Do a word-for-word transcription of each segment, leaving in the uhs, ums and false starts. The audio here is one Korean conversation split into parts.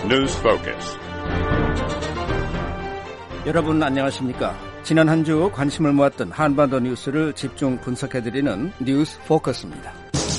News Focus. 여러분 안녕하십니까? 지난 한 주 관심을 모았던 한반도 뉴스를 집중 분석해드리는 뉴스 포커스입니다.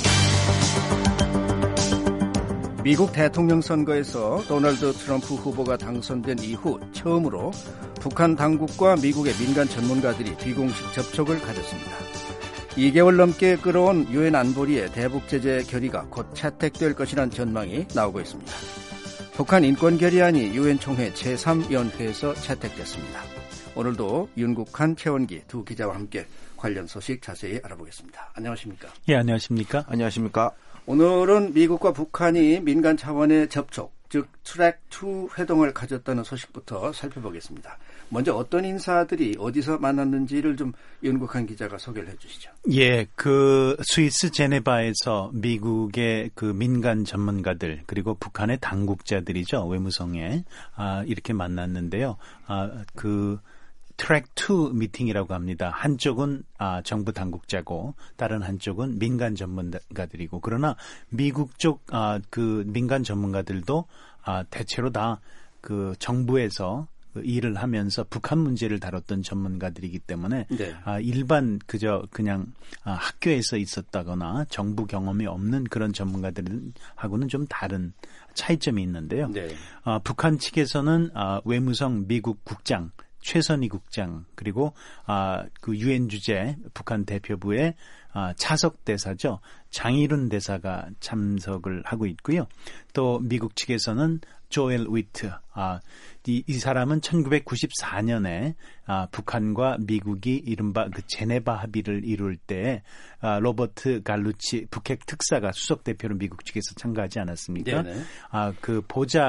미국 대통령 선거에서 도널드 트럼프 후보가 당선된 이후 처음으로 북한 당국과 미국의 민간 전문가들이 비공식 접촉을 가졌습니다. 이 개월 넘게 끌어온 유엔 안보리의 대북 제재 결의가 곧 채택될 것이라는 전망이 나오고 있습니다. 북한 인권 결의안이 유엔 총회 제삼 위원회에서 채택됐습니다. 오늘도 윤국한, 최원기 두 기자와 함께 관련 소식 자세히 알아보겠습니다. 안녕하십니까? 예, 안녕하십니까? 안녕하십니까? 오늘은 미국과 북한이 민간 차원의 접촉, 즉 트랙 투 회동을 가졌다는 소식부터 살펴보겠습니다. 먼저 어떤 인사들이 어디서 만났는지를 좀 윤국한 기자가 소개를 해주시죠. 예, 그 스위스 제네바에서 미국의 그 민간 전문가들 그리고 북한의 당국자들이죠, 외무성에 아, 이렇게 만났는데요. 아, 그 트랙 투 미팅이라고 합니다. 한쪽은 아, 정부 당국자고 다른 한쪽은 민간 전문가들이고, 그러나 미국 쪽 아, 그 민간 전문가들도 아, 대체로 다 그 정부에서 그 일을 하면서 북한 문제를 다뤘던 전문가들이기 때문에 네. 아, 일반 그저 그냥 아, 학교에서 있었다거나 정부 경험이 없는 그런 전문가들하고는 좀 다른 차이점이 있는데요. 네. 아, 북한 측에서는 아, 외무성 미국 국장 최선희 국장, 그리고 아, 그 유엔 주재 북한 대표부의 아, 차석 대사죠, 장일훈 대사가 참석을 하고 있고요. 또 미국 측에서는 조엘 위트, 아, 이, 이 사람은 천구백구십사 년에 아, 북한과 미국이 이른바 그 제네바 합의를 이룰 때 아, 로버트 갈루치 북핵 특사가 수석 대표로 미국 측에서 참가하지 않았습니까? 아, 그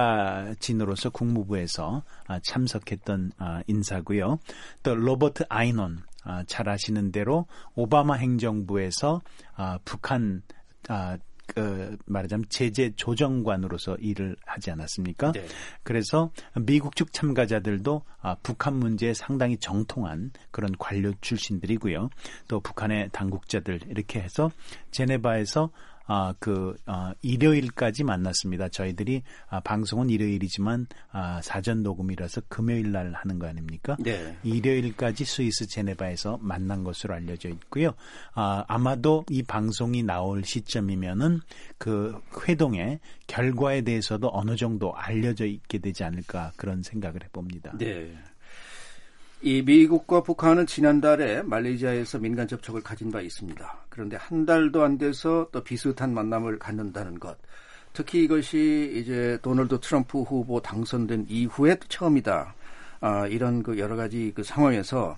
보좌진으로서 국무부에서 아, 참석했던 아, 인사고요. 또 로버트 아이논, 아, 잘 아시는 대로 오바마 행정부에서 아, 북한 아, 그 말하자면 제재 조정관으로서 일을 하지 않았습니까? 네. 그래서 미국 측 참가자들도 아, 북한 문제에 상당히 정통한 그런 관료 출신들이고요. 또 북한의 당국자들, 이렇게 해서 제네바에서 아, 그, 아, 일요일까지 만났습니다. 저희들이, 아, 방송은 일요일이지만, 아, 사전 녹음이라서 금요일 날 하는 거 아닙니까? 네. 일요일까지 스위스 제네바에서 만난 것으로 알려져 있고요. 아, 아마도 이 방송이 나올 시점이면은 그 회동의 결과에 대해서도 어느 정도 알려져 있게 되지 않을까, 그런 생각을 해봅니다. 네. 이 미국과 북한은 지난달에 말레이시아에서 민간 접촉을 가진 바 있습니다. 그런데 한 달도 안 돼서 또 비슷한 만남을 갖는다는 것. 특히 이것이 이제 도널드 트럼프 후보 당선된 이후에 처음이다. 아, 이런 그 여러 가지 그 상황에서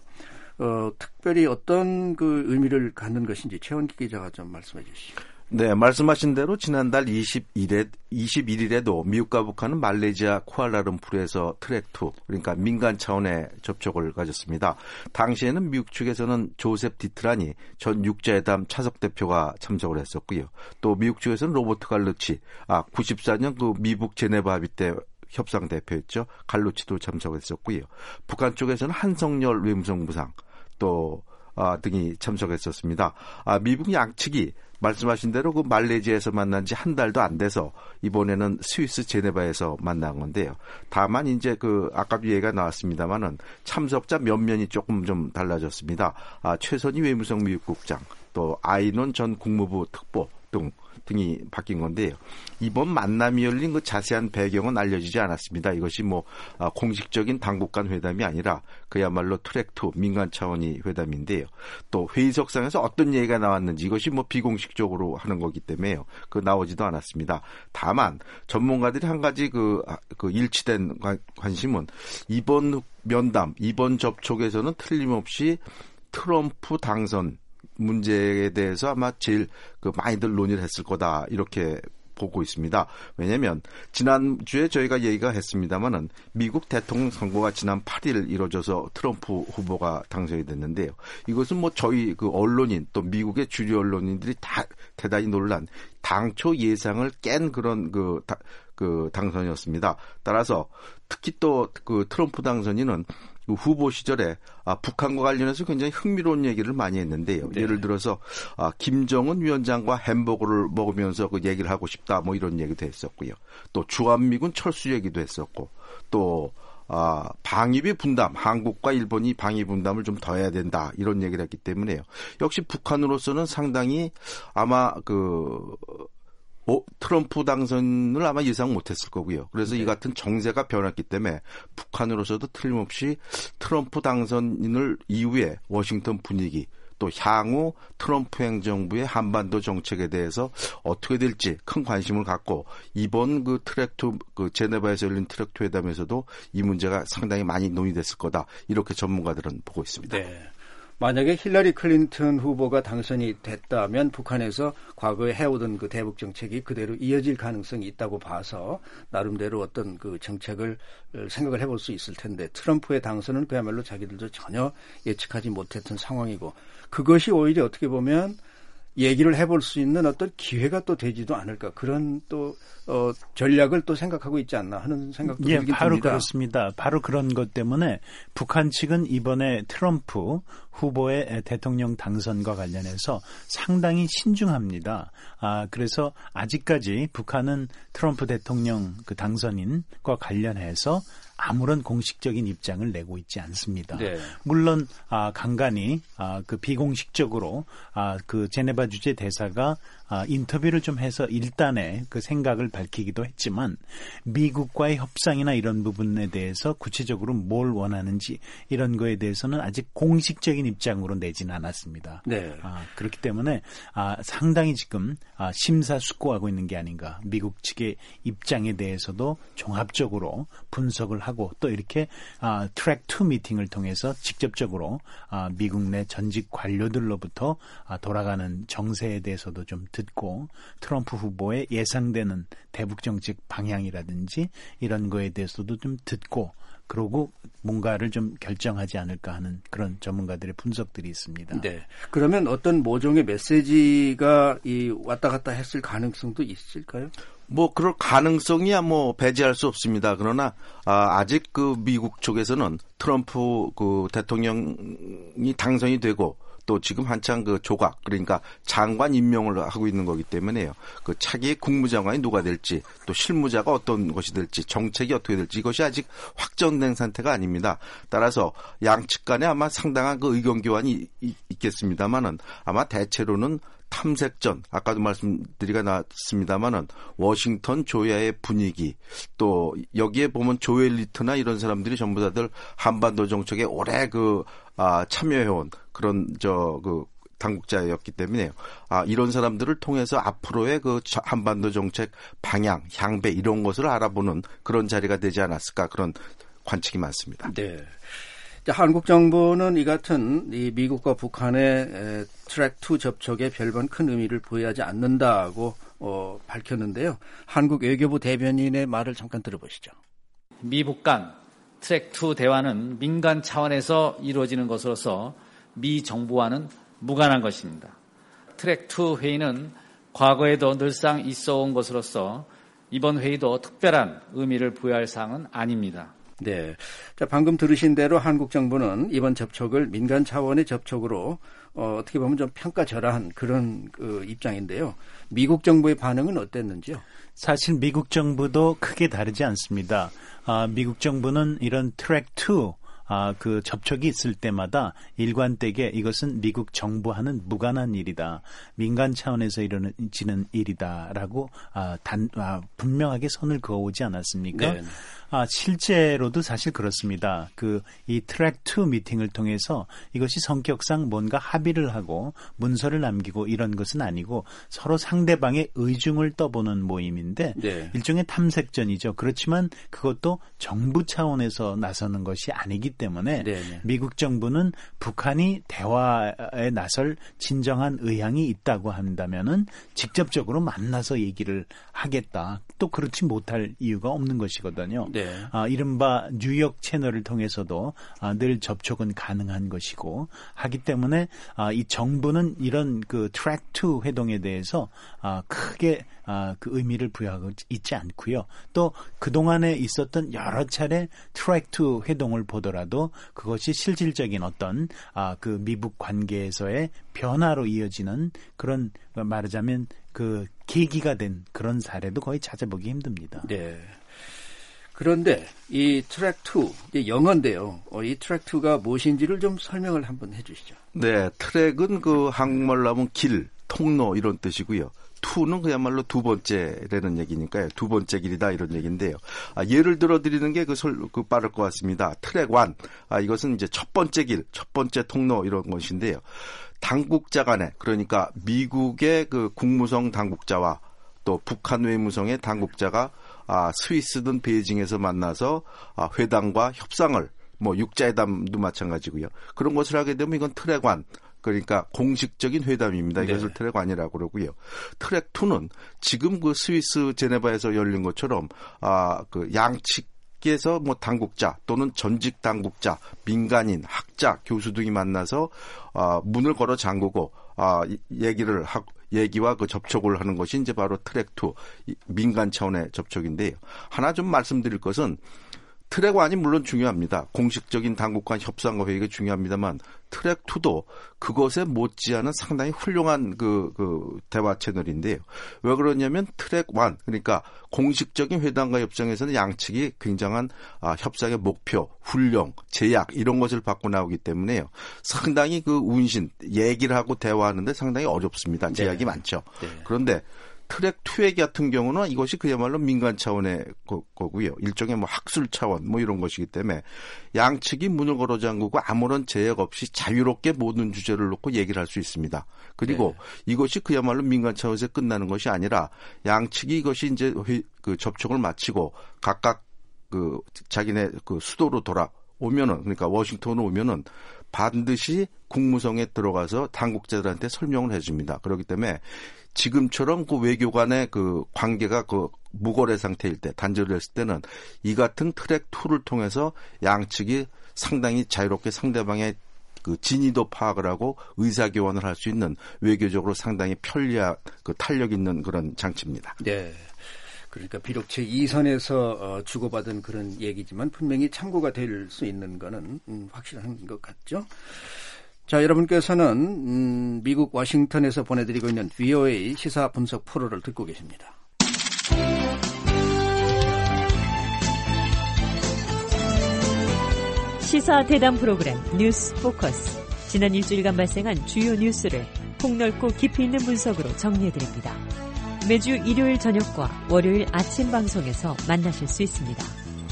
어, 특별히 어떤 그 의미를 갖는 것인지 최원기 기자가 좀 말씀해 주시죠. 네, 말씀하신 대로 지난달 이십일에, 이십일일에도 미국과 북한은 말레이시아 쿠알라룸푸르에서 트랙 투, 그러니까 민간 차원의 접촉을 가졌습니다. 당시에는 미국 측에서는 조셉 디트라니 전 육자회담 차석 대표가 참석을 했었고요. 또 미국 측에서는 로버트 갈루치, 아, 구십사 년 그 미북 제네바 합의 때 협상 대표였죠. 갈루치도 참석했었고요. 북한 쪽에서는 한성열 외무성 부상 또 아, 등이 참석했었습니다. 아, 미국 양측이 말씀하신 대로 그 말레이시아에서 만난 지 한 달도 안 돼서 이번에는 스위스 제네바에서 만난 건데요. 다만 이제 그 아까도 얘기가 나왔습니다만은 참석자 면면이 조금 좀 달라졌습니다. 아, 최선희 외무성 미국 국장, 또 아이논 전 국무부 특보 등 등이 바뀐 건데요. 이번 만남이 열린 그 자세한 배경은 알려지지 않았습니다. 이것이 뭐 공식적인 당국 간 회담이 아니라 그야말로 트랙 투 민간 차원의 회담인데요. 또 회의석상에서 어떤 얘기가 나왔는지 이것이 뭐 비공식적으로 하는 거기 때문에요. 그 나오지도 않았습니다. 다만 전문가들이 한 가지 그, 그 일치된 관심은 이번 면담, 이번 접촉에서는 틀림없이 트럼프 당선 문제에 대해서 아마 제일 그 많이들 논의를 했을 거다, 이렇게 보고 있습니다. 왜냐하면 지난주에 저희가 얘기가 했습니다마는 미국 대통령 선거가 지난 팔일 이루어져서 트럼프 후보가 당선이 됐는데요. 이것은 뭐 저희 그 언론인 또 미국의 주류 언론인들이 다 대단히 놀란 당초 예상을 깬 그런 그, 다, 그 당선이었습니다. 따라서 특히 또 그 트럼프 당선인은 후보 시절에 아, 북한과 관련해서 굉장히 흥미로운 얘기를 많이 했는데요. 네. 예를 들어서 아, 김정은 위원장과 햄버거를 먹으면서 그 얘기를 하고 싶다 뭐 이런 얘기도 했었고요. 또 주한미군 철수 얘기도 했었고 또 아, 방위비 분담, 한국과 일본이 방위 분담을 좀 더 해야 된다 이런 얘기를 했기 때문에요. 역시 북한으로서는 상당히 아마 그 어, 트럼프 당선을 아마 예상 못했을 거고요. 그래서 네. 이 같은 정세가 변했기 때문에 북한으로서도 틀림없이 트럼프 당선인을 이후에 워싱턴 분위기 또 향후 트럼프 행정부의 한반도 정책에 대해서 어떻게 될지 큰 관심을 갖고 이번 그 트랙 투, 그 제네바에서 열린 트랙 투 회담에서도 이 문제가 상당히 많이 논의됐을 거다. 이렇게 전문가들은 보고 있습니다. 네. 만약에 힐러리 클린턴 후보가 당선이 됐다면 북한에서 과거에 해오던 그 대북 정책이 그대로 이어질 가능성이 있다고 봐서 나름대로 어떤 그 정책을 생각을 해볼 수 있을 텐데 트럼프의 당선은 그야말로 자기들도 전혀 예측하지 못했던 상황이고 그것이 오히려 어떻게 보면 얘기를 해볼 수 있는 어떤 기회가 또 되지도 않을까 그런 또 어, 전략을 또 생각하고 있지 않나 하는 생각도 예, 들긴 바로 듭니다. 그렇습니다. 바로 그런 것 때문에 북한 측은 이번에 트럼프 후보의 대통령 당선과 관련해서 상당히 신중합니다. 아, 그래서 아직까지 북한은 트럼프 대통령 그 당선인과 관련해서 아무런 공식적인 입장을 내고 있지 않습니다. 네. 물론 아, 간간히 아, 그 비공식적으로 아, 그 제네바 주재 대사가 아, 인터뷰를 좀 해서 일단의 그 생각을 밝히기도 했지만 미국과의 협상이나 이런 부분에 대해서 구체적으로 뭘 원하는지 이런 거에 대해서는 아직 공식적인 입장으로 내지는 않았습니다. 네. 아, 그렇기 때문에 아, 상당히 지금 아, 심사숙고하고 있는 게 아닌가. 미국 측의 입장에 대해서도 종합적으로 분석을 하고 또 이렇게 아, 트랙 투 미팅을 통해서 직접적으로 아, 미국 내 전직 관료들로부터 아, 돌아가는 정세에 대해서도 좀 듣고 트럼프 후보의 예상되는 대북 정책 방향이라든지 이런 거에 대해서도 좀 듣고 그러고 뭔가를 좀 결정하지 않을까 하는 그런 전문가들의 분석들이 있습니다. 네. 그러면 어떤 모종의 메시지가 이 왔다 갔다 했을 가능성도 있을까요? 뭐 그럴 가능성이야 뭐 배제할 수 없습니다. 그러나 아, 아직 그 미국 쪽에서는 트럼프 그 대통령이 당선이 되고 또 지금 한창 그 조각 그러니까 장관 임명을 하고 있는 거기 때문에요. 그 차기 국무장관이 누가 될지 또 실무자가 어떤 것이 될지 정책이 어떻게 될지 이것이 아직 확정된 상태가 아닙니다. 따라서 양측 간에 아마 상당한 그 의견 교환이 있겠습니다만은 아마 대체로는 탐색전, 아까도 말씀드리가 나왔습니다만은 워싱턴 조야의 분위기, 또 여기에 보면 조엘 리트나 이런 사람들이 전부 다들 한반도 정책에 오래 그 아, 참여해온 그런 저 그 당국자였기 때문에요. 아, 이런 사람들을 통해서 앞으로의 그 한반도 정책 방향, 향배 이런 것을 알아보는 그런 자리가 되지 않았을까 그런 관측이 많습니다. 네. 한국 정부는 이 같은 이 미국과 북한의 트랙 투 접촉에 별반 큰 의미를 부여하지 않는다고 어, 밝혔는데요. 한국 외교부 대변인의 말을 잠깐 들어보시죠. 미북 간 트랙 투 대화는 민간 차원에서 이루어지는 것으로서 미 정부와는 무관한 것입니다. 트랙 투 회의는 과거에도 늘상 있어온 것으로서 이번 회의도 특별한 의미를 부여할 사항은 아닙니다. 네. 자, 방금 들으신 대로 한국 정부는 이번 접촉을 민간 차원의 접촉으로 어, 어떻게 보면 좀 평가절하한 그런 그 입장인데요. 미국 정부의 반응은 어땠는지요? 사실 미국 정부도 크게 다르지 않습니다. 아, 미국 정부는 이런 트랙 투 아, 그 접촉이 있을 때마다 일관되게 이것은 미국 정부와는 무관한 일이다. 민간 차원에서 이루어지는 일이다라고 아, 단, 아, 분명하게 선을 그어오지 않았습니까? 네. 아, 실제로도 사실 그렇습니다. 그, 이 트랙 투 미팅을 통해서 이것이 성격상 뭔가 합의를 하고 문서를 남기고 이런 것은 아니고 서로 상대방의 의중을 떠보는 모임인데 네. 일종의 탐색전이죠. 그렇지만 그것도 정부 차원에서 나서는 것이 아니기 때문에 네네. 미국 정부는 북한이 대화에 나설 진정한 의향이 있다고 한다면은 직접적으로 만나서 얘기를 하겠다. 또 그렇지 못할 이유가 없는 것이거든요. 네. 네. 아, 이른바 뉴욕 채널을 통해서도 아, 늘 접촉은 가능한 것이고 하기 때문에 아, 이 정부는 이런 그 트랙 투 회동에 대해서 아, 크게 아, 그 의미를 부여하고 있지 않고요. 또 그동안에 있었던 여러 차례 트랙 투 회동을 보더라도 그것이 실질적인 어떤 아, 그 미북 관계에서의 변화로 이어지는 그런 말하자면 그 계기가 된 그런 사례도 거의 찾아보기 힘듭니다. 네. 그런데 이 트랙 투, 이제 영어인데요. 어, 이 트랙 투가 무엇인지를 좀 설명을 한번 해 주시죠. 네, 트랙은 그 한국말로 하면 길, 통로 이런 뜻이고요. 투는 그야말로 두 번째라는 얘기니까요. 두 번째 길이다 이런 얘기인데요. 아, 예를 들어 드리는 게 그 그 빠를 것 같습니다. 트랙 원, 아, 이것은 이제 첫 번째 길, 첫 번째 통로 이런 것인데요. 당국자 간에, 그러니까 미국의 그 국무성 당국자와 또 북한 외무성의 당국자가 아, 스위스든 베이징에서 만나서 아, 회담과 협상을, 뭐 육자회담도 마찬가지고요. 그런 것을 하게 되면 이건 트랙 원, 그러니까 공식적인 회담입니다. 이것을 네. 트랙 원이라고 그러고요. 트랙 투는 지금 그 스위스 제네바에서 열린 것처럼 아, 그 양측 에서 뭐 당국자 또는 전직 당국자, 민간인, 학자, 교수 등이 만나서 아, 문을 걸어 잠그고 아, 얘기를 하고 얘기와 그 접촉을 하는 것이 이제 바로 트랙 투 민간 차원의 접촉인데요. 하나 좀 말씀드릴 것은 트랙 원이 물론 중요합니다. 공식적인 당국 간 협상과 회의가 중요합니다만 트랙 투도 그것에 못지않은 상당히 훌륭한 그, 그 대화 채널인데요. 왜 그러냐면 트랙 원, 그러니까 공식적인 회담과 협상에서는 양측이 굉장한 아, 협상의 목표, 훈령, 제약 이런 것을 받고 나오기 때문에요. 상당히 그 운신, 얘기를 하고 대화하는데 상당히 어렵습니다. 제약이 네. 많죠. 네. 그런데 트랙 투 얘기 같은 경우는 이것이 그야말로 민간 차원의 거, 거고요. 일종의 뭐 학술 차원 뭐 이런 것이기 때문에 양측이 문을 걸어 잠그고 아무런 제약 없이 자유롭게 모든 주제를 놓고 얘기를 할 수 있습니다. 그리고 네. 이것이 그야말로 민간 차원에서 끝나는 것이 아니라 양측이 이것이 이제 회, 그 접촉을 마치고 각각 그 자기네 그 수도로 돌아오면은 그러니까 워싱턴으로 오면은 반드시 국무성에 들어가서 당국자들한테 설명을 해줍니다. 그렇기 때문에 지금처럼 그 외교 간의 그 관계가 그 무거래 상태일 때, 단절됐을 때는 이 같은 트랙 투를 통해서 양측이 상당히 자유롭게 상대방의 그 진위도 파악을 하고 의사교환을 할 수 있는 외교적으로 상당히 편리한 그 탄력 있는 그런 장치입니다. 네. 그러니까 비록 제이 선에서 주고받은 그런 얘기지만 분명히 참고가 될 수 있는 거는 확실한 것 같죠. 자, 여러분께서는 음, 미국 워싱턴에서 보내드리고 있는 브이오에이 시사 분석 프로를 듣고 계십니다. 시사 대담 프로그램 뉴스 포커스. 지난 일주일간 발생한 주요 뉴스를 폭넓고 깊이 있는 분석으로 정리해드립니다. 매주 일요일 저녁과 월요일 아침 방송에서 만나실 수 있습니다.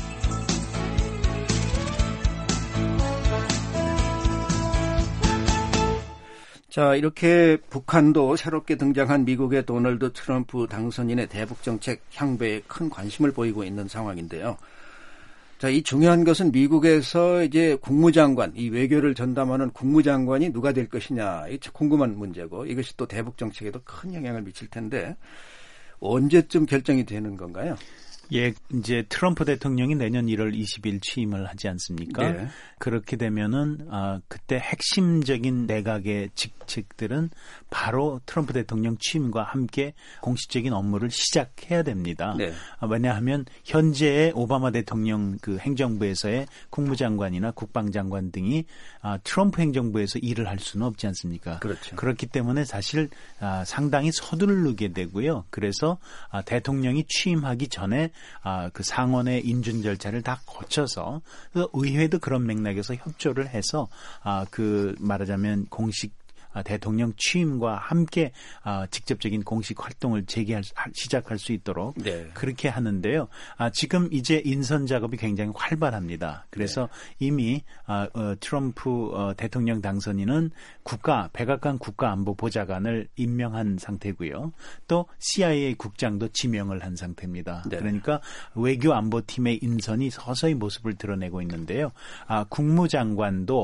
자, 이렇게 북한도 새롭게 등장한 미국의 도널드 트럼프 당선인의 대북 정책 향배에 큰 관심을 보이고 있는 상황인데요. 자, 이 중요한 것은 미국에서 이제 국무장관, 이 외교를 전담하는 국무장관이 누가 될 것이냐, 이 궁금한 문제고 이것이 또 대북 정책에도 큰 영향을 미칠 텐데 언제쯤 결정이 되는 건가요? 예, 이제 트럼프 대통령이 내년 일월 이십일 취임을 하지 않습니까? 네. 그렇게 되면은 아, 그때 핵심적인 내각의 직책들은 바로 트럼프 대통령 취임과 함께 공식적인 업무를 시작해야 됩니다. 네. 아, 왜냐하면 현재의 오바마 대통령 그 행정부에서의 국무장관이나 국방장관 등이 아, 트럼프 행정부에서 일을 할 수는 없지 않습니까? 그렇죠. 그렇기 때문에 사실 아, 상당히 서두르게 되고요. 그래서 아, 대통령이 취임하기 전에 아, 그 상원의 인준 절차를 다 거쳐서 그 의회도 그런 맥락에서 협조를 해서 아, 그 말하자면 공식 아, 대통령 취임과 함께 아, 직접적인 공식 활동을 재개할 시작할 수 있도록 네. 그렇게 하는데요. 아, 지금 이제 인선 작업이 굉장히 활발합니다. 그래서 네. 이미 아, 어, 트럼프 어, 대통령 당선인은 국가 백악관 국가안보보좌관을 임명한 상태고요. 또 씨아이에이 국장도 지명을 한 상태입니다. 네. 그러니까 외교안보팀의 인선이 서서히 모습을 드러내고 있는데요. 아, 국무장관도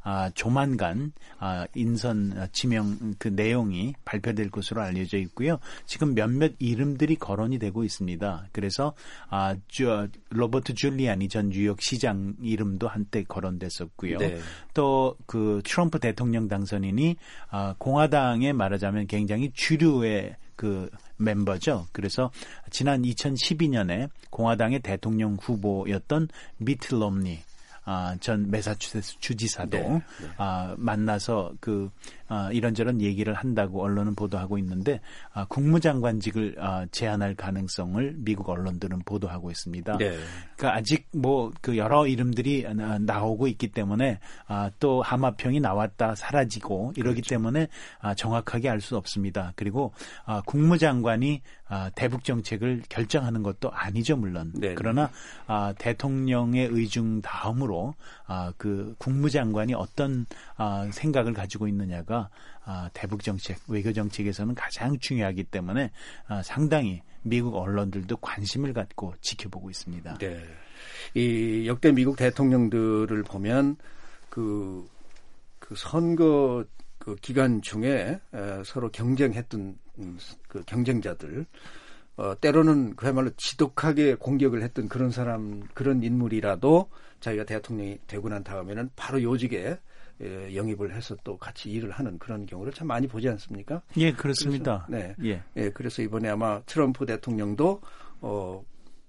아, 조만간 아, 인선 지명 그 내용이 발표될 것으로 알려져 있고요. 지금 몇몇 이름들이 거론이 되고 있습니다. 그래서 아, 주, 로버트 줄리아니 전 뉴욕 시장 이름도 한때 거론됐었고요. 네. 또 그 트럼프 대통령 당선인이 아, 공화당에 말하자면 굉장히 주류의 그 멤버죠. 그래서 지난 이천십이 년에 공화당의 대통령 후보였던 미트 롬니 아, 전 매사추세츠 주지사도 네, 네. 아, 만나서 그 아, 이런저런 얘기를 한다고 언론은 보도하고 있는데 아, 국무장관직을 아, 제안할 가능성을 미국 언론들은 보도하고 있습니다. 네. 그러니까 아직 뭐 그 여러 이름들이 나, 나오고 있기 때문에 아, 또 하마평이 나왔다 사라지고 이러기 그렇죠. 때문에 아, 정확하게 알 수 없습니다. 그리고 아, 국무장관이 아, 대북 정책을 결정하는 것도 아니죠, 물론. 네. 그러나 아, 대통령의 의중 다음으로 아, 그 국무장관이 어떤 아, 생각을 가지고 있느냐가 아, 대북 정책, 외교 정책에서는 가장 중요하기 때문에 아, 상당히 미국 언론들도 관심을 갖고 지켜보고 있습니다. 네. 이 역대 미국 대통령들을 보면 그, 그 선거 그 기간 중에 에, 서로 경쟁했던 음, 그 경쟁자들 어, 때로는 그야말로 지독하게 공격을 했던 그런 사람 그런 인물이라도 자기가 대통령이 되고 난 다음에는 바로 요직에 에, 영입을 해서 또 같이 일을 하는 그런 경우를 참 많이 보지 않습니까? 예, 그렇습니다. 그래서, 네, 예. 예, 그래서 이번에 아마 트럼프 대통령도 어,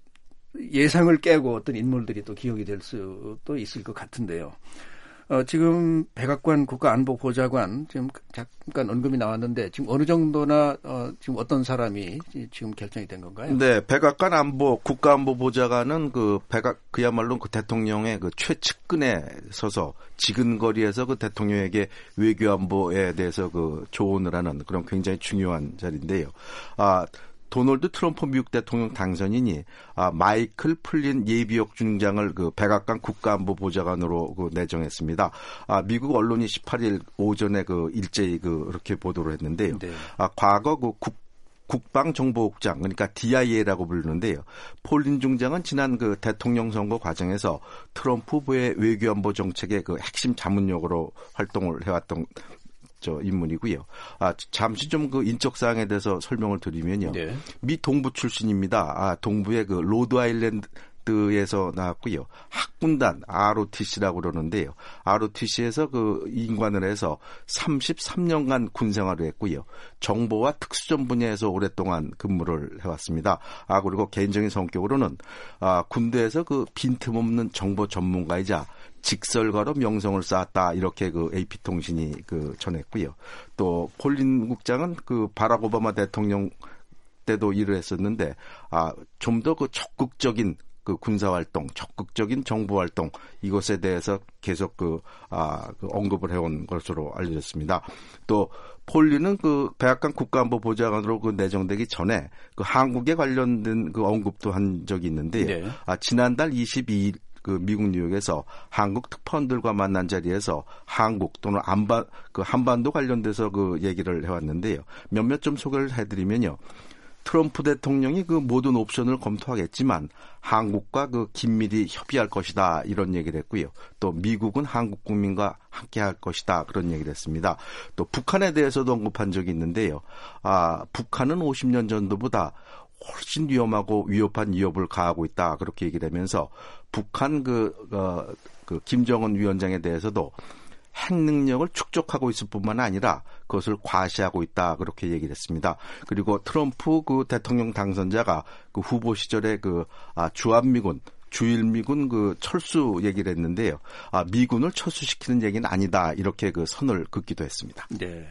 예상을 깨고 어떤 인물들이 또 기억이 될 수도 있을 것 같은데요. 어, 지금 백악관 국가안보보좌관 지금 잠깐 언급이 나왔는데 지금 어느 정도나 어, 지금 어떤 사람이 지금 결정이 된 건가요? 네, 백악관 안보 국가안보보좌관은 그 백악 그야말로 그 대통령의 그 최측근에 서서 지근거리에서 그 대통령에게 외교안보에 대해서 그 조언을 하는 그런 굉장히 중요한 자리인데요. 아. 도널드 트럼프 미국 대통령 당선인이 아, 마이클 플린 예비역 중장을 그 백악관 국가안보보좌관으로 그 내정했습니다. 아, 미국 언론이 십팔 일 오전에 그 일제히 그 이렇게 보도를 했는데요. 네. 아, 과거 그 국 국방정보국장 그러니까 디아이에이라고 부르는데요. 폴린 중장은 지난 그 대통령 선거 과정에서 트럼프 후보의 외교안보 정책의 그 핵심 자문역으로 활동을 해왔던. 저 인물이고요. 아, 잠시 좀 그 인적 사항에 대해서 설명을 드리면요. 네. 미 동부 출신입니다. 아, 동부의 그 로드 아일랜드에서 나왔고요. 학군단 알오티씨라고 그러는데요. 알오티씨에서 그 인관을 해서 삼십삼 년간 군 생활을 했고요. 정보와 특수전 분야에서 오랫동안 근무를 해왔습니다. 아, 그리고 개인적인 성격으로는 아, 군대에서 그 빈틈없는 정보 전문가이자 직설가로 명성을 쌓았다 이렇게 그 에이피통신이 그 전했고요. 또 폴린 국장은 그 바락 오바마 대통령 때도 일을 했었는데 아, 좀 더 그 적극적인 그 군사 활동, 적극적인 정보 활동 이것에 대해서 계속 그, 아, 그 언급을 해온 것으로 알려졌습니다. 또 폴린은 그 백악관 국가안보보좌관으로 그 내정되기 전에 그 한국에 관련된 그 언급도 한 적이 있는데요. 네. 아, 지난달 이십이 일 그 미국 뉴욕에서 한국 특파원들과 만난 자리에서 한국 또는 안반 그 한반도 관련돼서 그 얘기를 해왔는데요. 몇몇 좀 소개를 해드리면요. 트럼프 대통령이 그 모든 옵션을 검토하겠지만 한국과 그 긴밀히 협의할 것이다 이런 얘기를 했고요. 또 미국은 한국 국민과 함께할 것이다 그런 얘기를 했습니다. 또 북한에 대해서도 언급한 적이 있는데요. 아, 북한은 오십 년 전보다 훨씬 위험하고 위협한 위협을 가하고 있다 그렇게 얘기를 하면서 북한 그, 어, 그 김정은 위원장에 대해서도 핵 능력을 축적하고 있을 뿐만 아니라 그것을 과시하고 있다 그렇게 얘기를 했습니다. 그리고 트럼프 그 대통령 당선자가 그 후보 시절에 그 아, 주한미군 주일미군 그 철수 얘기를 했는데요. 아, 미군을 철수시키는 얘기는 아니다 이렇게 그 선을 긋기도 했습니다. 네.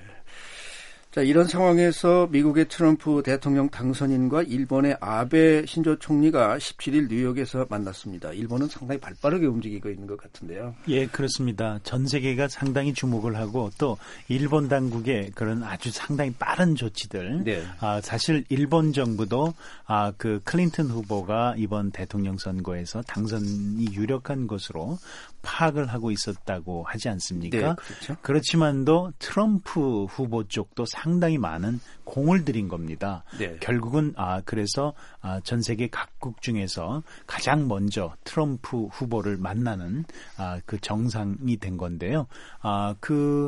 자, 이런 상황에서 미국의 트럼프 대통령 당선인과 일본의 아베 신조 총리가 십칠 일 뉴욕에서 만났습니다. 일본은 상당히 발빠르게 움직이고 있는 것 같은데요. 예, 그렇습니다. 전 세계가 상당히 주목을 하고 또 일본 당국의 그런 아주 상당히 빠른 조치들. 네. 아, 사실 일본 정부도 아, 그 클린턴 후보가 이번 대통령 선거에서 당선이 유력한 것으로 파악을 하고 있었다고 하지 않습니까? 네, 그렇죠. 그렇지만도 트럼프 후보 쪽도 상당히 많은 공을 들인 겁니다. 네. 결국은 아 그래서 아, 전 세계 각국 중에서 가장 먼저 트럼프 후보를 만나는 아, 그 정상이 된 건데요. 아, 그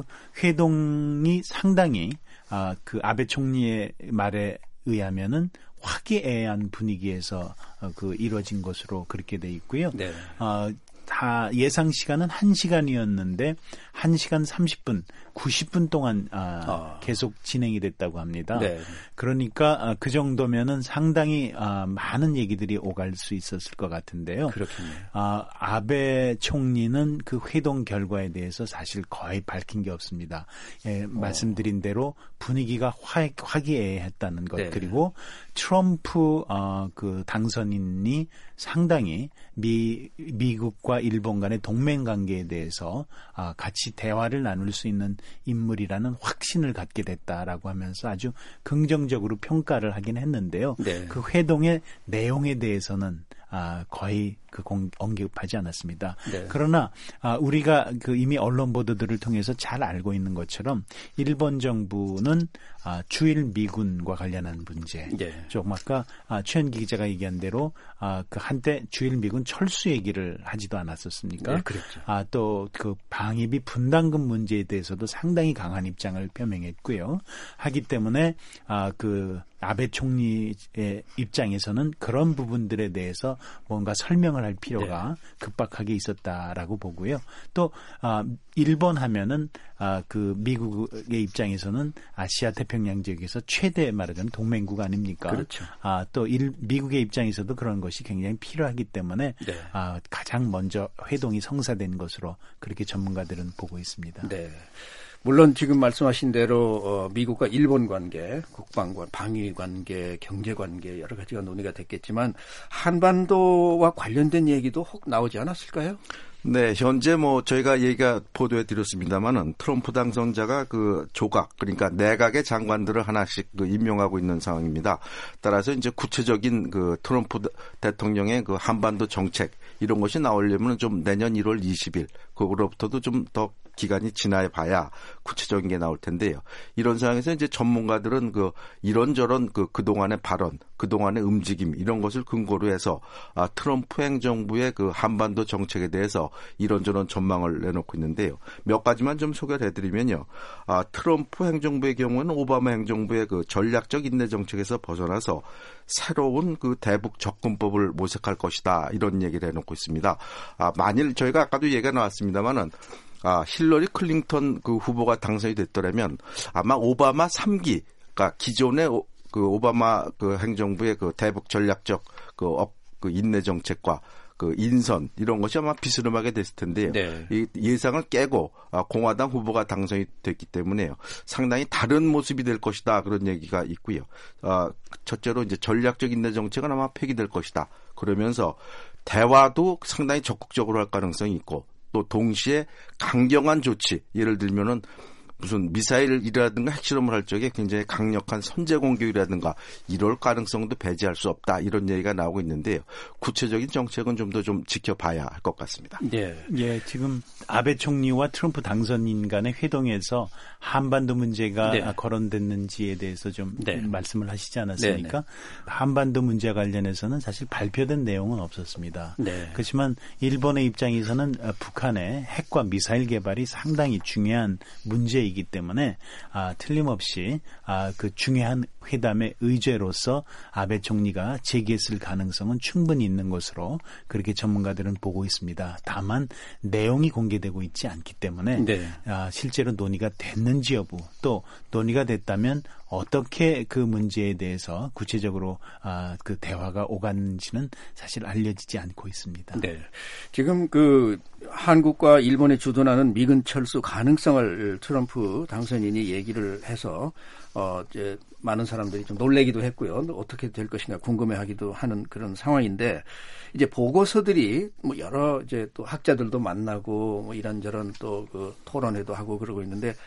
회동이 상당히 아, 그 아베 총리의 말에 의하면은 화기애애한 분위기에서 어, 그 이루어진 것으로 그렇게 돼 있고요. 네. 어, 다 예상 시간은 한 시간이었는데 한 시간 삼십 분, 구십 분 동안 아, 어. 계속 진행이 됐다고 합니다. 네. 그러니까 아, 그 정도면은 상당히 아, 많은 얘기들이 오갈 수 있었을 것 같은데요. 그렇군요. 아, 아베 총리는 그 회동 결과에 대해서 사실 거의 밝힌 게 없습니다. 예, 어. 말씀드린 대로 분위기가 화, 화기애애했다는 것. 네. 그리고 트럼프 어, 그 당선인이 상당히 미, 미국과 일본 간의 동맹 관계에 대해서 아, 같이 대화를 나눌 수 있는 인물이라는 확신을 갖게 됐다라고 하면서 아주 긍정적으로 평가를 하긴 했는데요. 네. 그 회동의 내용에 대해서는 아, 거의 그 공, 언급하지 않았습니다. 네. 그러나 아, 우리가 그 이미 언론 보도들을 통해서 잘 알고 있는 것처럼 일본 정부는 아, 주일 미군과 관련한 문제, 네. 조금 아까 아, 최현기 기자가 얘기한 대로 아, 그 한때 주일 미군 철수 얘기를 하지도 않았었습니까? 네, 그랬죠. 아, 또 그 방위비 분담금 문제에 대해서도 상당히 강한 입장을 표명했고요. 하기 때문에 아, 그 아베 총리의 입장에서는 그런 부분들에 대해서 뭔가 설명을 할 필요가 네. 급박하게 있었다라고 보고요. 또 아, 일본 하면은 아, 그 미국의 입장에서는 아시아 태평양 지역에서 최대 말하자면 동맹국 아닙니까? 그렇죠. 아, 또 일, 미국의 입장에서도 그런 것이 굉장히 필요하기 때문에 네. 아, 가장 먼저 회동이 성사된 것으로 그렇게 전문가들은 보고 있습니다. 네. 물론 지금 말씀하신 대로 어, 미국과 일본 관계, 국방관, 방위 관계, 경제 관계 여러 가지가 논의가 됐겠지만 한반도와 관련된 얘기도 혹 나오지 않았을까요? 네, 현재 뭐 저희가 얘기가 보도해 드렸습니다만은 트럼프 당선자가 그 조각, 그러니까 내각의 장관들을 하나씩 그 임명하고 있는 상황입니다. 따라서 이제 구체적인 그 트럼프 대통령의 그 한반도 정책 이런 것이 나오려면 좀 내년 일월 이십일 그거로부터도 좀 더 기간이 지나야 봐야 구체적인 게 나올 텐데요. 이런 상황에서 이제 전문가들은 그 이런저런 그 그동안의 발언, 그동안의 움직임 이런 것을 근거로 해서 아, 트럼프 행정부의 그 한반도 정책에 대해서 이런저런 전망을 내놓고 있는데요. 몇 가지만 좀 소개를 해드리면요. 아, 트럼프 행정부의 경우는 오바마 행정부의 그 전략적 인내 정책에서 벗어나서 새로운 그 대북 접근법을 모색할 것이다. 이런 얘기를 해놓고 있습니다. 아, 만일 저희가 아까도 얘기가 나왔습니다만은 아, 힐러리 클린턴 그 후보가 당선이 됐더라면 아마 오바마 삼 기, 그러니까 기존의 오, 그 오바마 그 행정부의 그 대북 전략적 그 업, 그 인내 정책과 그 인선 이런 것이 아마 비스름하게 됐을 텐데요. 네. 이 예상을 깨고 아, 공화당 후보가 당선이 됐기 때문에요. 상당히 다른 모습이 될 것이다 그런 얘기가 있고요. 아, 첫째로 이제 전략적 인내 정책은 아마 폐기될 것이다. 그러면서 대화도 상당히 적극적으로 할 가능성이 있고. 또 동시에 강경한 조치, 예를 들면은 무슨 미사일이라든가 핵실험을 할 적에 굉장히 강력한 선제 공격이라든가 이럴 가능성도 배제할 수 없다 이런 얘기가 나오고 있는데요. 구체적인 정책은 좀 더 좀 지켜봐야 할 것 같습니다. 네, 예, 지금 아베 총리와 트럼프 당선인 간의 회동에서 한반도 문제가 네. 거론됐는지에 대해서 좀 네. 말씀을 하시지 않았습니까? 네, 네. 한반도 문제 관련해서는 사실 발표된 내용은 없었습니다. 네. 그렇지만 일본의 입장에서는 북한의 핵과 미사일 개발이 상당히 중요한 문제 이기 때문에 아, 틀림없이 아, 그 중요한 회담의 의제로서 아베 총리가 제기했을 가능성은 충분히 있는 것으로 그렇게 전문가들은 보고 있습니다. 다만 내용이 공개되고 있지 않기 때문에 네. 아, 실제로 논의가 됐는지 여부 또 논의가 됐다면 어떻게 그 문제에 대해서 구체적으로 아, 그 대화가 오갔는지는 사실 알려지지 않고 있습니다. 네, 지금 그 한국과 일본이 주도하는 미군 철수 가능성을 트럼프 당선인이 얘기를 해서 어 이제 많은 사람들이 좀 놀래기도 했고요. 어떻게 될 것인가 궁금해하기도 하는 그런 상황인데 이제 보고서들이 뭐 여러 이제 또 학자들도 만나고 뭐 이런저런 또 그 토론회도 하고 그러고 있는데.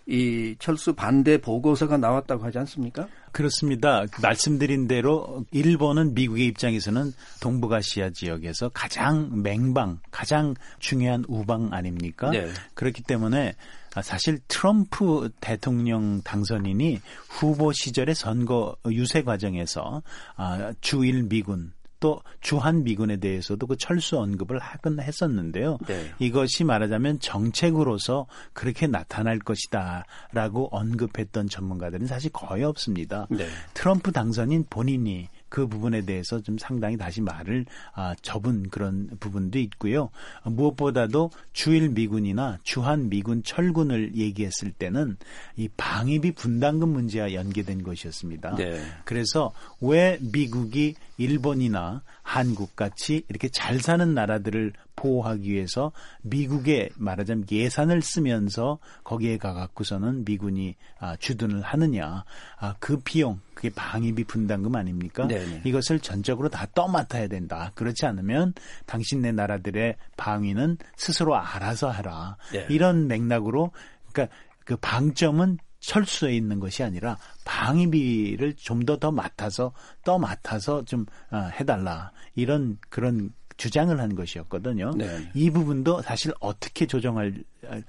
이 철수 반대 보고서가 나왔다고 하지 않습니까? 그렇습니다. 말씀드린 대로 일본은 미국의 입장에서는 동북아시아 지역에서 가장 맹방, 가장 중요한 우방 아닙니까? 네. 그렇기 때문에 사실 트럼프 대통령 당선인이 후보 시절의 선거 유세 과정에서 주일 미군 또 주한 미군에 대해서도 그 철수 언급을 하긴 했었는데요. 네. 이것이 말하자면 정책으로서 그렇게 나타날 것이다라고 언급했던 전문가들은 사실 거의 없습니다. 네. 트럼프 당선인 본인이 그 부분에 대해서 좀 상당히 다시 말을 아, 접은 그런 부분도 있고요. 무엇보다도 주일 미군이나 주한 미군 철군을 얘기했을 때는 이 방위비 분담금 문제와 연계된 것이었습니다. 네. 그래서 왜 미국이 일본이나 한국 같이 이렇게 잘 사는 나라들을 보호하기 위해서 미국에 말하자면 예산을 쓰면서 거기에 가갖고서는 미군이 아, 주둔을 하느냐. 아, 그 비용, 그게 방위비 분담금 아닙니까? 네네. 이것을 전적으로 다 떠맡아야 된다. 그렇지 않으면 당신네 나라들의 방위는 스스로 알아서 하라. 네. 이런 맥락으로 그러니까 그 방점은 철수에 있는 것이 아니라 방위비를 좀 더 더 맡아서 떠맡아서 좀 어, 해달라. 이런 그런 주장을 한 것이었거든요. 네. 이 부분도 사실 어떻게 조정할지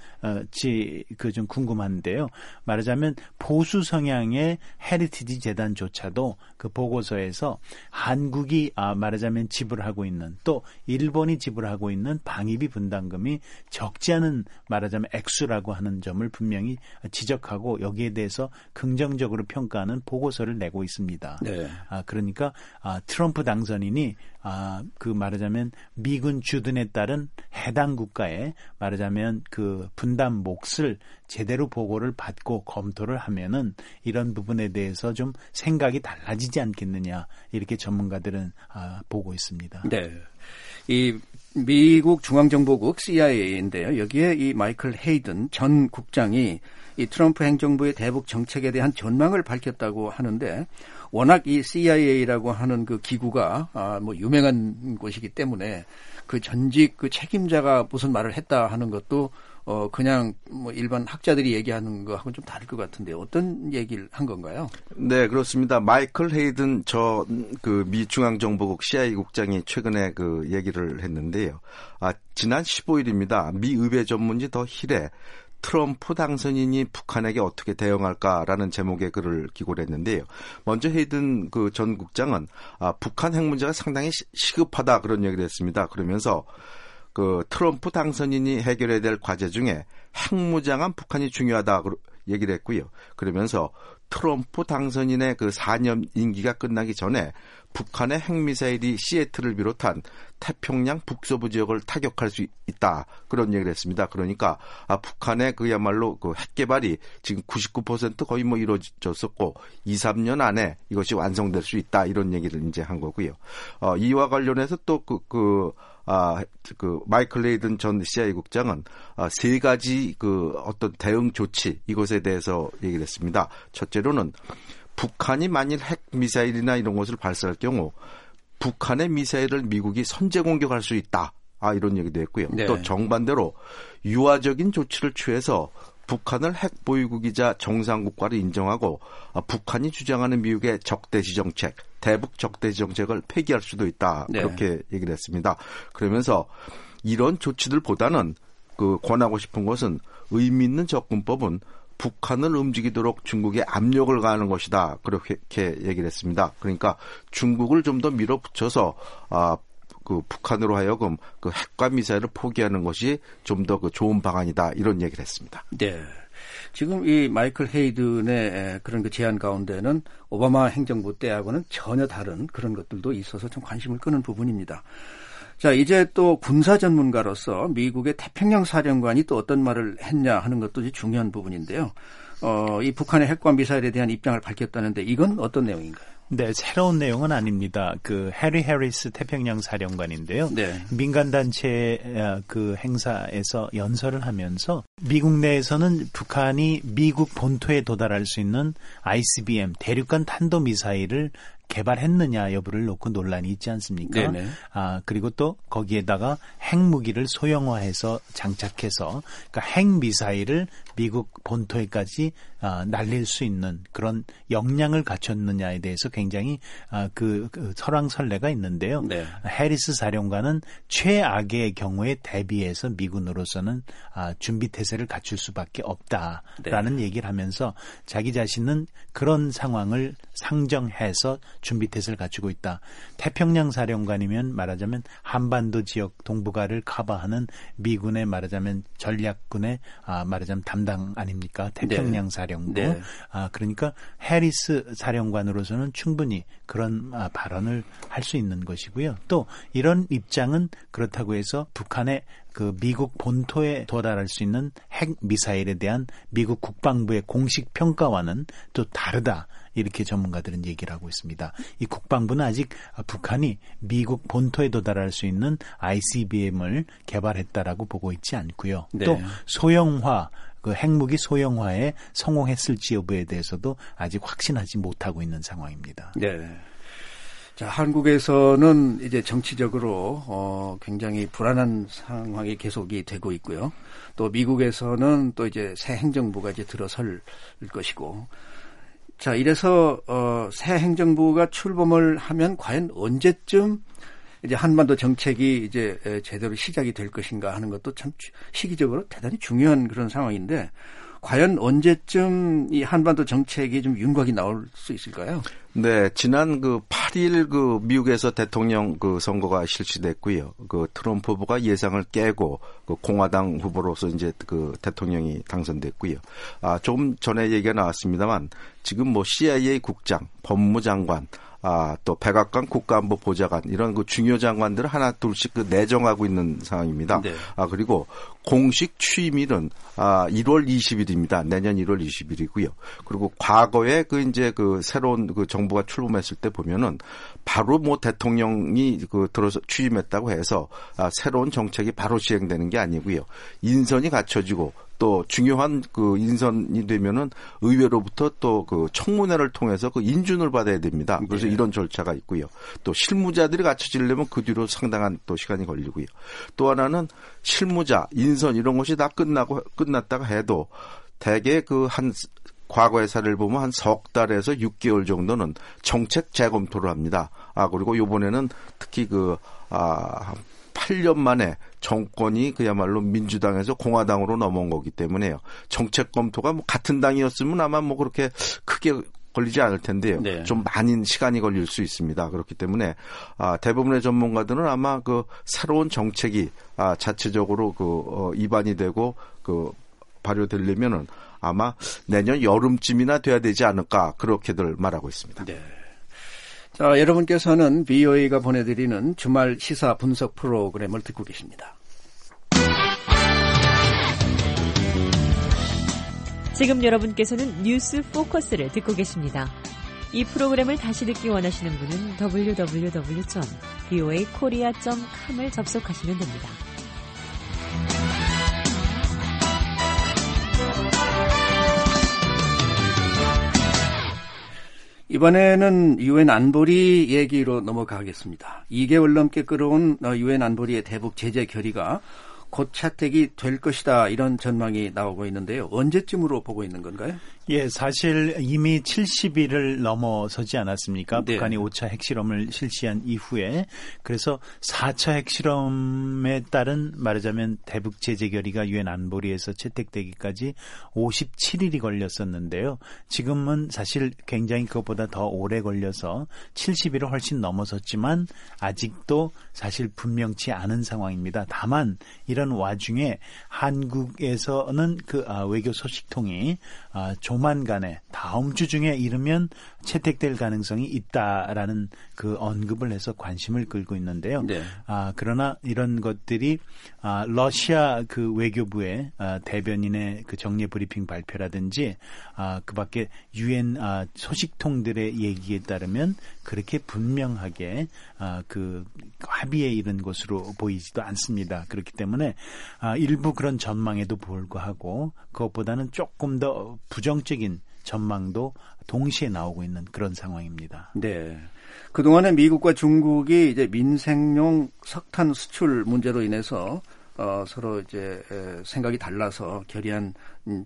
그 좀 궁금한데요. 말하자면 보수 성향의 헤리티지 재단조차도 그 보고서에서 한국이 아 말하자면 지불하고 있는 또 일본이 지불하고 있는 방위비 분담금이 적지 않은 말하자면 액수라고 하는 점을 분명히 지적하고 여기에 대해서 긍정적으로 평가하는 보고서를 내고 있습니다. 네. 아 그러니까 아, 트럼프 당선인이 아, 그 말하자면 미군 주둔에 따른 해당 국가에 말하자면 그 분담 몫을 제대로 보고를 받고 검토를 하면은 이런 부분에 대해서 좀 생각이 달라지지 않겠느냐 이렇게 전문가들은 아, 보고 있습니다. 네, 이 미국 중앙정보국 씨아이에이인데요. 여기에 이 마이클 헤이든 전 국장이 이 트럼프 행정부의 대북 정책에 대한 전망을 밝혔다고 하는데 워낙 이 씨아이에이라고 하는 그 기구가 아, 뭐 유명한 곳이기 때문에 그 전직 그 책임자가 무슨 말을 했다 하는 것도 어 그냥 뭐 일반 학자들이 얘기하는 거하고는 좀 다를 것 같은데 어떤 얘기를 한 건가요? 네, 그렇습니다. 마이클 헤이든 저 그 미 중앙정보국 씨아이에이 국장이 최근에 그 얘기를 했는데요. 아, 지난 십오일입니다. 미 의회 전문지 더 힐에 트럼프 당선인이 북한에게 어떻게 대응할까라는 제목의 글을 기고했는데요. 먼저 헤이든 그 전 국장은 아, 북한 핵 문제가 상당히 시, 시급하다 그런 얘기를 했습니다. 그러면서 그 트럼프 당선인이 해결해야 될 과제 중에 핵무장한 북한이 중요하다 얘기를 했고요. 그러면서 트럼프 당선인의 그 사 년 임기가 끝나기 전에 북한의 핵미사일이 시애틀을 비롯한 태평양 북서부 지역을 타격할 수 있다. 그런 얘기를 했습니다. 그러니까 아, 북한의 그야말로 그 핵 개발이 지금 구십구 퍼센트 거의 뭐 이루어졌었고 이, 삼 년 안에 이것이 완성될 수 있다. 이런 얘기를 이제 한 거고요. 어, 이와 관련해서 또 그, 그 아, 그, 마이클 헤이든 전 씨아이에이 국장은, 아, 세 가지 그 어떤 대응 조치, 이것에 대해서 얘기를 했습니다. 첫째로는, 북한이 만일 핵 미사일이나 이런 것을 발사할 경우, 북한의 미사일을 미국이 선제 공격할 수 있다. 아, 이런 얘기도 했고요. 네. 또 정반대로, 유화적인 조치를 취해서, 북한을 핵 보유국이자 정상국가로 인정하고 아, 북한이 주장하는 미국의 적대시 정책, 대북 적대시 정책을 폐기할 수도 있다. 네. 그렇게 얘기를 했습니다. 그러면서 이런 조치들보다는 그 권하고 싶은 것은 의미 있는 접근법은 북한을 움직이도록 중국에 압력을 가하는 것이다. 그렇게 얘기를 했습니다. 그러니까 중국을 좀 더 밀어붙여서 아, 그 북한으로 하여금 그 핵과 미사일을 포기하는 것이 좀 더 그 좋은 방안이다 이런 얘기를 했습니다. 네. 지금 이 마이클 헤이든의 그런 그 제안 가운데는 오바마 행정부 때하고는 전혀 다른 그런 것들도 있어서 좀 관심을 끄는 부분입니다. 자, 이제 또 군사 전문가로서 미국의 태평양 사령관이 또 어떤 말을 했냐 하는 것도 중요한 부분인데요. 어, 이 북한의 핵과 미사일에 대한 입장을 밝혔다는데 이건 어떤 내용인가요? 네, 새로운 내용은 아닙니다. 그 해리 해리스 태평양 사령관인데요. 네. 민간 단체 그 행사에서 연설을 하면서 미국 내에서는 북한이 미국 본토에 도달할 수 있는 아이씨비엠 대륙간 탄도 미사일을 개발했느냐 여부를 놓고 논란이 있지 않습니까? 네네. 아, 그리고 또 거기에다가 핵무기를 소형화해서 장착해서 그러니까 핵미사일을 미국 본토에까지 아, 날릴 수 있는 그런 역량을 갖췄느냐에 대해서 굉장히 아, 그, 그 설왕설래가 있는데요. 네. 해리스 사령관은 최악의 경우에 대비해서 미군으로서는 아, 준비태세를 갖출 수밖에 없다라는 네. 얘기를 하면서 자기 자신은 그런 상황을 상정해서 준비태세를 갖추고 있다. 태평양 사령관이면 말하자면 한반도 지역 동북아를 커버하는 미군의 말하자면 전략군의 아, 말하자면 담당 아닙니까? 태평양 네. 사령부. 네. 아, 그러니까 해리스 사령관으로서는 충분히 그런 아, 발언을 할 수 있는 것이고요. 또 이런 입장은 그렇다고 해서 북한의 그 미국 본토에 도달할 수 있는 핵 미사일에 대한 미국 국방부의 공식 평가와는 또 다르다. 이렇게 전문가들은 얘기를 하고 있습니다. 이 국방부는 아직 북한이 미국 본토에 도달할 수 있는 아이씨비엠을 개발했다라고 보고 있지 않고요. 네. 또 소형화, 그 핵무기 소형화에 성공했을지 여부에 대해서도 아직 확신하지 못하고 있는 상황입니다. 네. 자, 한국에서는 이제 정치적으로 어, 굉장히 불안한 상황이 계속이 되고 있고요. 또 미국에서는 또 이제 새 행정부가 이제 들어설 것이고. 자, 이래서 어, 새 행정부가 출범을 하면 과연 언제쯤 이제 한반도 정책이 이제 제대로 시작이 될 것인가 하는 것도 참 시기적으로 대단히 중요한 그런 상황인데 과연 언제쯤 이 한반도 정책이 좀 윤곽이 나올 수 있을까요? 네, 지난 그 팔 일 그 미국에서 대통령 그 선거가 실시됐고요. 그 트럼프 후보가 예상을 깨고 그 공화당 후보로서 이제 그 대통령이 당선됐고요. 아, 조금 전에 얘기가 나왔습니다만 지금 뭐 씨아이에이 국장, 법무장관, 아, 또 백악관 국가안보 보좌관 이런 그 중요 장관들을 하나 둘씩 그 내정하고 있는 상황입니다. 네. 아, 그리고 공식 취임일은 아, 일월 이십일입니다. 내년 일월 이십일이고요. 그리고 과거에 그 이제 그 새로운 그 정부가 출범했을 때 보면은 바로 뭐 대통령이 그 들어서 취임했다고 해서 아, 새로운 정책이 바로 시행되는 게 아니고요. 인선이 갖춰지고 또 중요한 그 인선이 되면은 의회로부터 또 그 청문회를 통해서 그 인준을 받아야 됩니다. 그래서 네. 이런 절차가 있고요. 또 실무자들이 갖춰지려면 그 뒤로 상당한 또 시간이 걸리고요. 또 하나는 실무자, 인선 이런 것이 다 끝나고 끝났다가 해도 대개 그 한 과거의 사례를 보면 한 석 달에서 육 개월 정도는 정책 재검토를 합니다. 아, 그리고 요번에는 특히 그 아, 팔 년 만에 정권이 그야말로 민주당에서 공화당으로 넘어온 거기 때문에요. 정책 검토가 뭐 같은 당이었으면 아마 뭐 그렇게 크게 걸리지 않을 텐데요. 네. 좀 많은 시간이 걸릴 수 있습니다. 그렇기 때문에 아, 대부분의 전문가들은 아마 그 새로운 정책이 아, 자체적으로 그 어, 입안이 되고 그 발효되려면은 아마 내년 여름쯤이나 돼야 되지 않을까 그렇게들 말하고 있습니다. 네. 자, 여러분께서는 비오에이가 보내드리는 주말 시사 분석 프로그램을 듣고 계십니다. 지금 여러분께서는 뉴스 포커스를 듣고 계십니다. 이 프로그램을 다시 듣기 원하시는 분은 더블유 더블유 더블유 점 비오에이 코리아 점 컴을 접속하시면 됩니다. 이번에는 유엔 안보리 얘기로 넘어가겠습니다. 이 개월 넘게 끌어온 유엔 안보리의 대북 제재 결의가 곧 채택이 될 것이다 이런 전망이 나오고 있는데요. 언제쯤으로 보고 있는 건가요? 예, 사실 이미 칠십 일을 넘어서지 않았습니까? 네. 북한이 오 차 핵실험을 실시한 이후에. 그래서 사 차 핵실험에 따른 말하자면 대북 제재 결의가 유엔 안보리에서 채택되기까지 오십칠 일이 걸렸었는데요. 지금은 사실 굉장히 그것보다 더 오래 걸려서 칠십 일을 훨씬 넘어섰지만 아직도 사실 분명치 않은 상황입니다. 다만 이런 와중에 한국에서는 그 외교 소식통이 조만간에 다음 주 중에 이르면 채택될 가능성이 있다라는 그 언급을 해서 관심을 끌고 있는데요. 네. 아, 그러나 이런 것들이 아, 러시아 그 외교부의 아, 대변인의 그 정례 브리핑 발표라든지 아, 그밖에 유엔 아, 소식통들의 얘기에 따르면 그렇게 분명하게 아, 그 합의에 이른 것으로 보이지도 않습니다. 그렇기 때문에 아, 일부 그런 전망에도 불구하고 그것보다는 조금 더 부정적인 전망도 동시에 나오고 있는 그런 상황입니다. 네. 그동안에 미국과 중국이 이제 민생용 석탄 수출 문제로 인해서 어, 서로 이제 생각이 달라서 결의한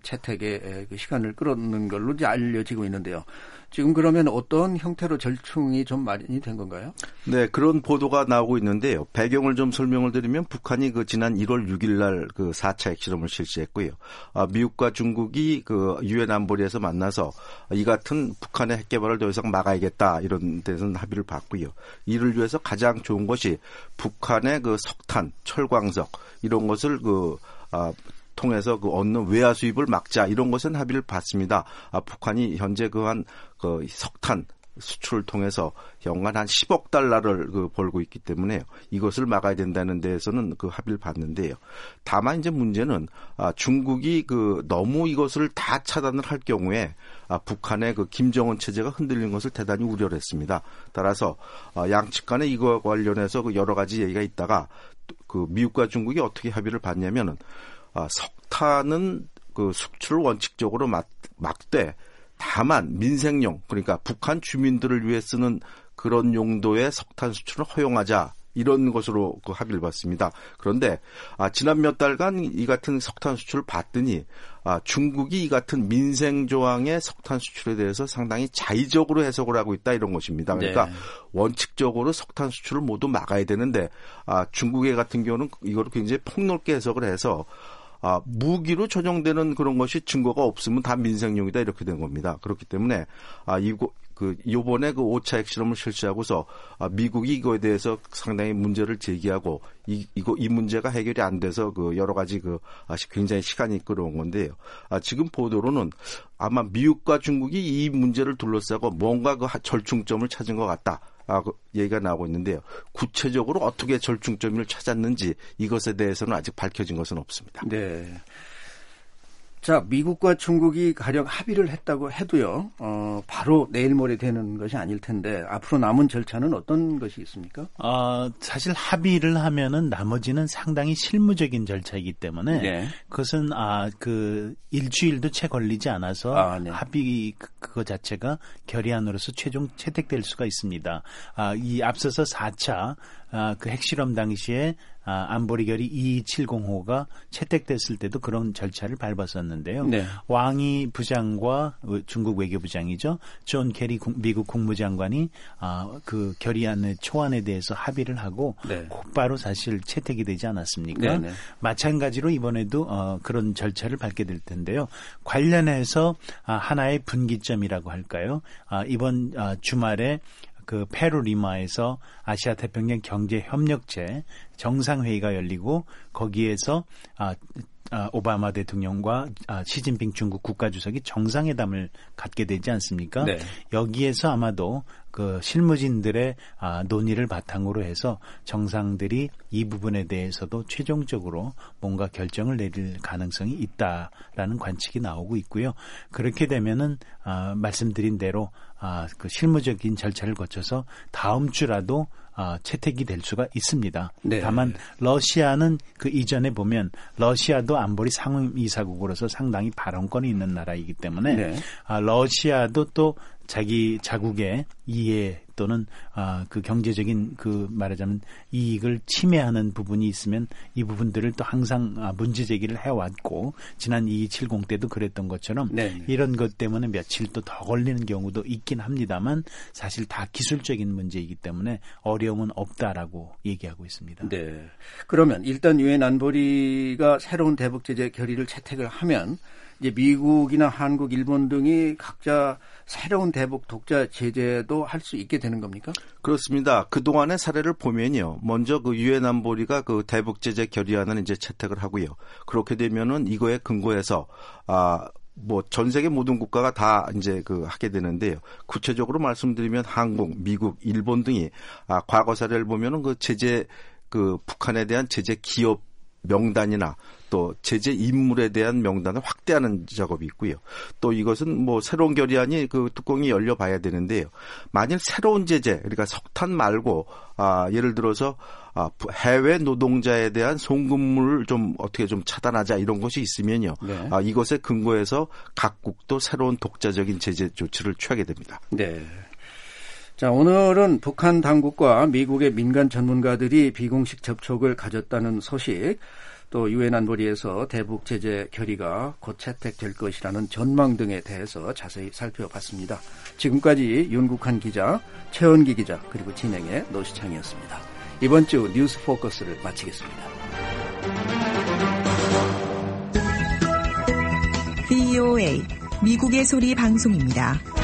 채택의 그 시간을 끌어놓는 걸로 이제 알려지고 있는데요. 지금 그러면 어떤 형태로 절충이 좀 마련이 된 건가요? 네, 그런 보도가 나오고 있는데요. 배경을 좀 설명을 드리면 북한이 그 지난 일월 육일 날 그 사 차 핵실험을 실시했고요. 아, 미국과 중국이 그 유엔 안보리에서 만나서 이 같은 북한의 핵 개발을 더 이상 막아야겠다 이런 데서는 합의를 봤고요. 이를 위해서 가장 좋은 것이 북한의 그 석탄, 철광석 이런 것을 그 아, 통해서 그 얻는 외화 수입을 막자 이런 것은 합의를 봤습니다. 아, 북한이 현재 그한 그 석탄 수출을 통해서 연간 한 십억 달러를 그 벌고 있기 때문에 이것을 막아야 된다는 데에서는 그 합의를 봤는데요. 다만 이제 문제는 아, 중국이 그 너무 이것을 다 차단을 할 경우에 아, 북한의 그 김정은 체제가 흔들린 것을 대단히 우려를 했습니다. 따라서 아, 양측 간에 이거 관련해서 그 여러 가지 얘기가 있다가 그 미국과 중국이 어떻게 합의를 봤냐면은 아, 석탄은 그 수출을 원칙적으로 막, 막되 다만 민생용 그러니까 북한 주민들을 위해 쓰는 그런 용도의 석탄 수출을 허용하자 이런 것으로 그 합의를 봤습니다. 그런데 아, 지난 몇 달간 이 같은 석탄 수출을 봤더니 아, 중국이 이 같은 민생 조항의 석탄 수출에 대해서 상당히 자의적으로 해석을 하고 있다 이런 것입니다. 그러니까 네. 원칙적으로 석탄 수출을 모두 막아야 되는데 아, 중국의 같은 경우는 이거를 굉장히 폭넓게 해석을 해서 아, 무기로 전용되는 그런 것이 증거가 없으면 다 민생용이다 이렇게 된 겁니다. 그렇기 때문에 아, 이거 그 요번에 그 오 차 핵실험을 실시하고서 아, 미국이 이거에 대해서 상당히 문제를 제기하고 이 이거 이 문제가 해결이 안 돼서 그 여러 가지 그 아, 굉장히 시간이 끌어온 건데요. 아, 지금 보도로는 아마 미국과 중국이 이 문제를 둘러싸고 뭔가 그 절충점을 찾은 것 같다. 아, 그 얘기가 나오고 있는데요. 구체적으로 어떻게 절충점을 찾았는지 이것에 대해서는 아직 밝혀진 것은 없습니다. 네. 자, 미국과 중국이 가령 합의를 했다고 해도요, 어, 바로 내일 모레 되는 것이 아닐 텐데, 앞으로 남은 절차는 어떤 것이 있습니까? 어, 사실 합의를 하면은 나머지는 상당히 실무적인 절차이기 때문에, 네. 그것은, 아, 그, 일주일도 채 걸리지 않아서, 아, 네. 합의 그, 그거 자체가 결의안으로서 최종 채택될 수가 있습니다. 아, 이 앞서서 사 차, 아, 그 핵실험 당시에 아, 안보리 결의 이이칠공호가 채택됐을 때도 그런 절차를 밟았었는데요. 네. 왕이 부장과 중국 외교부장이죠. 존 케리 미국 국무장관이 아, 그 결의안의 초안에 대해서 합의를 하고 네. 곧바로 사실 채택이 되지 않았습니까? 네, 네. 마찬가지로 이번에도 어, 그런 절차를 밟게 될 텐데요. 관련해서 아, 하나의 분기점이라고 할까요? 아, 이번 아, 주말에 그 페루 리마에서 아시아 태평양 경제 협력체 정상회의가 열리고 거기에서 아, 아, 오바마 대통령과 아, 시진핑 중국 국가주석이 정상회담을 갖게 되지 않습니까? 네. 여기에서 아마도 그 실무진들의 아, 논의를 바탕으로 해서 정상들이 이 부분에 대해서도 최종적으로 뭔가 결정을 내릴 가능성이 있다라는 관측이 나오고 있고요. 그렇게 되면은 아, 말씀드린 대로 아, 그 실무적인 절차를 거쳐서 다음 주라도 아, 채택이 될 수가 있습니다. 네. 다만 러시아는 그 이전에 보면 러시아도 안보리 상임이사국으로서 상당히 발언권이 있는 나라이기 때문에 네. 아, 러시아도 또 자기 자국의 이해 또는 아, 그 경제적인 그 말하자면 이익을 침해하는 부분이 있으면 이 부분들을 또 항상 아, 문제 제기를 해왔고 지난 이이칠공 때도 그랬던 것처럼 네네. 이런 것 때문에 며칠 또 더 걸리는 경우도 있긴 합니다만 사실 다 기술적인 문제이기 때문에 어려움은 없다라고 얘기하고 있습니다. 네. 그러면 일단 유엔 안보리가 새로운 대북 제재 결의를 채택을 하면 이제 미국이나 한국, 일본 등이 각자 새로운 대북 독자 제재도 할 수 있게 되는 겁니까? 그렇습니다. 그동안의 사례를 보면요. 먼저 그 유엔 안보리가 그 대북 제재 결의안을 이제 채택을 하고요. 그렇게 되면은 이거에 근거해서 아 뭐 전 세계 모든 국가가 다 이제 그 하게 되는데요. 구체적으로 말씀드리면 한국, 미국, 일본 등이 아 과거 사례를 보면은 그 제재 그 북한에 대한 제재 기업 명단이나 또 제재 인물에 대한 명단을 확대하는 작업이 있고요. 또 이것은 뭐 새로운 결의안이 그 뚜껑이 열려 봐야 되는데요. 만일 새로운 제재, 그러니까 석탄 말고 아 예를 들어서 아 해외 노동자에 대한 송금물을 좀 어떻게 좀 차단하자 이런 것이 있으면요. 네. 아 이것에 근거해서 각국도 새로운 독자적인 제재 조치를 취하게 됩니다. 네. 자, 오늘은 북한 당국과 미국의 민간 전문가들이 비공식 접촉을 가졌다는 소식, 또 유엔 안보리에서 대북 제재 결의가 곧 채택될 것이라는 전망 등에 대해서 자세히 살펴봤습니다. 지금까지 윤국한 기자, 최원기 기자, 그리고 진행의 노시창이었습니다. 이번 주 뉴스 포커스를 마치겠습니다. 브이오에이 미국의 소리 방송입니다.